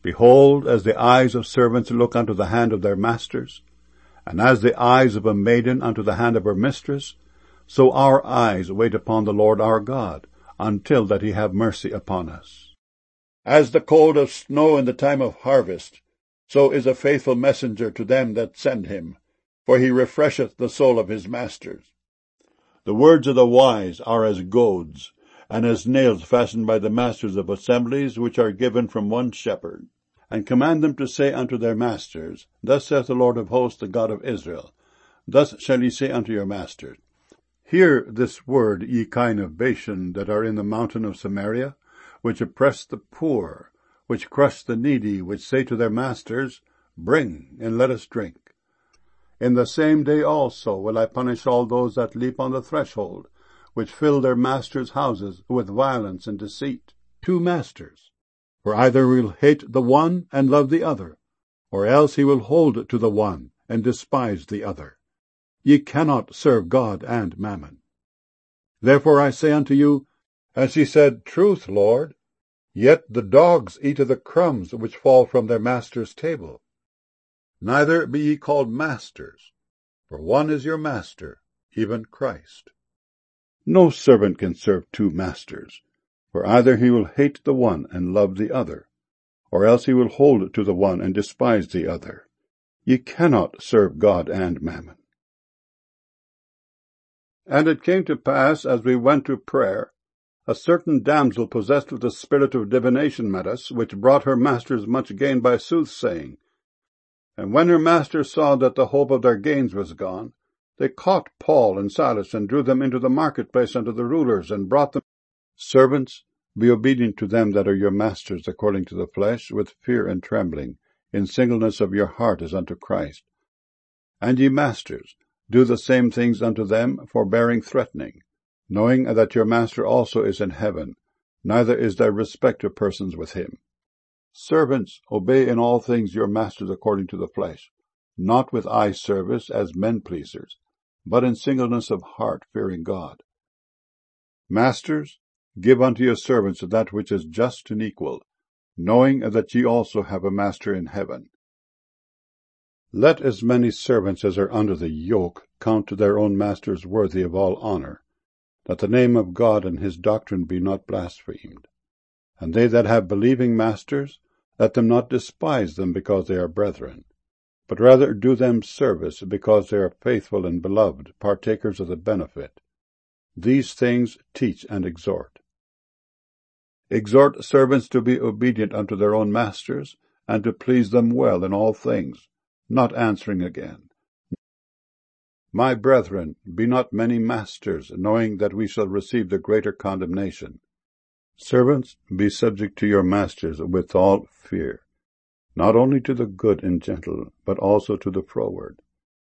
Behold, as the eyes of servants look unto the hand of their masters, and as the eyes of a maiden unto the hand of her mistress, so our eyes wait upon the Lord our God, until that he have mercy upon us. As the cold of snow in the time of harvest, so is a faithful messenger to them that send him, for he refresheth the soul of his masters. The words of the wise are as goads, and as nails fastened by the masters of assemblies, which are given from one shepherd. And command them to say unto their masters, Thus saith the Lord of hosts, the God of Israel, Thus shall ye say unto your masters, Hear this word, ye kine of Bashan, that are in the mountain of Samaria, which oppress the poor, which crush the needy, which say to their masters, Bring, and let us drink. In the same day also will I punish all those that leap on the threshold, which fill their masters' houses with violence and deceit. 2 masters. For either he will hate the one and love the other, or else he will hold to the one and despise the other. Ye cannot serve God and mammon. Therefore I say unto you, as he said, Truth, Lord, yet the dogs eat of the crumbs which fall from their master's table. Neither be ye called masters, for one is your master, even Christ. No servant can serve 2 masters, for either he will hate the one and love the other, or else he will hold to the one and despise the other. Ye cannot serve God and mammon. And it came to pass, as we went to prayer, a certain damsel possessed with the spirit of divination met us, which brought her masters much gain by soothsaying. And when her masters saw that the hope of their gains was gone, they caught Paul and Silas, and drew them into the marketplace unto the rulers, and brought them. Servants, be obedient to them that are your masters according to the flesh, with fear and trembling, in singleness of your heart as unto Christ. And ye masters, do the same things unto them, forbearing threatening, knowing that your master also is in heaven, neither is there respect of persons with him. Servants, obey in all things your masters according to the flesh, not with eye service as men-pleasers, but in singleness of heart, fearing God. Masters, give unto your servants that which is just and equal, knowing that ye also have a master in heaven. Let as many servants as are under the yoke count to their own masters worthy of all honor, that the name of God and his doctrine be not blasphemed. And they that have believing masters, let them not despise them because they are brethren, but rather do them service because they are faithful and beloved, partakers of the benefit. These things teach and exhort. Exhort servants to be obedient unto their own masters, and to please them well in all things, not answering again. My brethren, be not many masters, knowing that we shall receive the greater condemnation. Servants, be subject to your masters with all fear, not only to the good and gentle, but also to the froward.